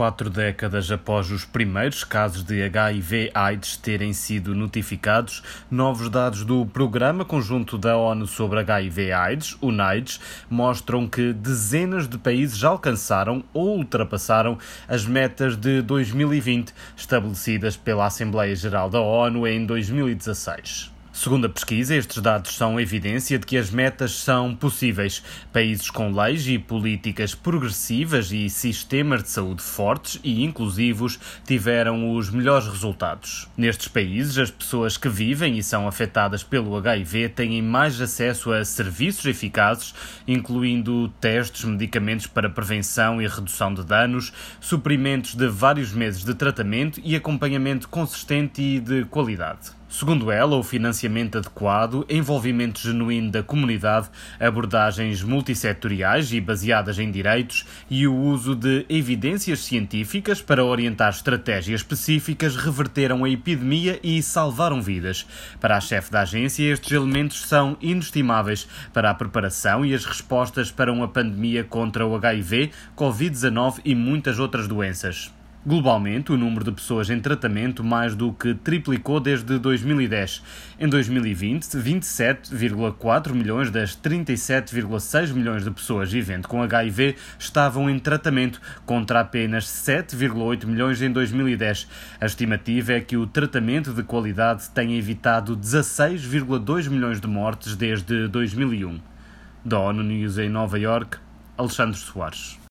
4 décadas após os primeiros casos de HIV/AIDS terem sido notificados, novos dados do Programa Conjunto da ONU sobre HIV/AIDS, UNAIDS, mostram que dezenas de países já alcançaram ou ultrapassaram as metas de 2020, estabelecidas pela Assembleia Geral da ONU em 2016. Segundo a pesquisa, estes dados são evidência de que as metas são possíveis. Países com leis e políticas progressivas e sistemas de saúde fortes e inclusivos tiveram os melhores resultados. Nestes países, as pessoas que vivem e são afetadas pelo HIV têm mais acesso a serviços eficazes, incluindo testes, medicamentos para prevenção e redução de danos, suprimentos de vários meses de tratamento e acompanhamento consistente e de qualidade. Segundo ela, o financiamento adequado, envolvimento genuíno da comunidade, abordagens multissetoriais e baseadas em direitos e o uso de evidências científicas para orientar estratégias específicas reverteram a epidemia e salvaram vidas. Para a chefe da agência, estes elementos são inestimáveis para a preparação e as respostas para uma pandemia contra o HIV, Covid-19 e muitas outras doenças. Globalmente, o número de pessoas em tratamento mais do que triplicou desde 2010. Em 2020, 27,4 milhões das 37,6 milhões de pessoas vivendo com HIV estavam em tratamento, contra apenas 7,8 milhões em 2010. A estimativa é que o tratamento de qualidade tenha evitado 16,2 milhões de mortes desde 2001. Da ONU News em Nova Iorque, Alexandre Soares.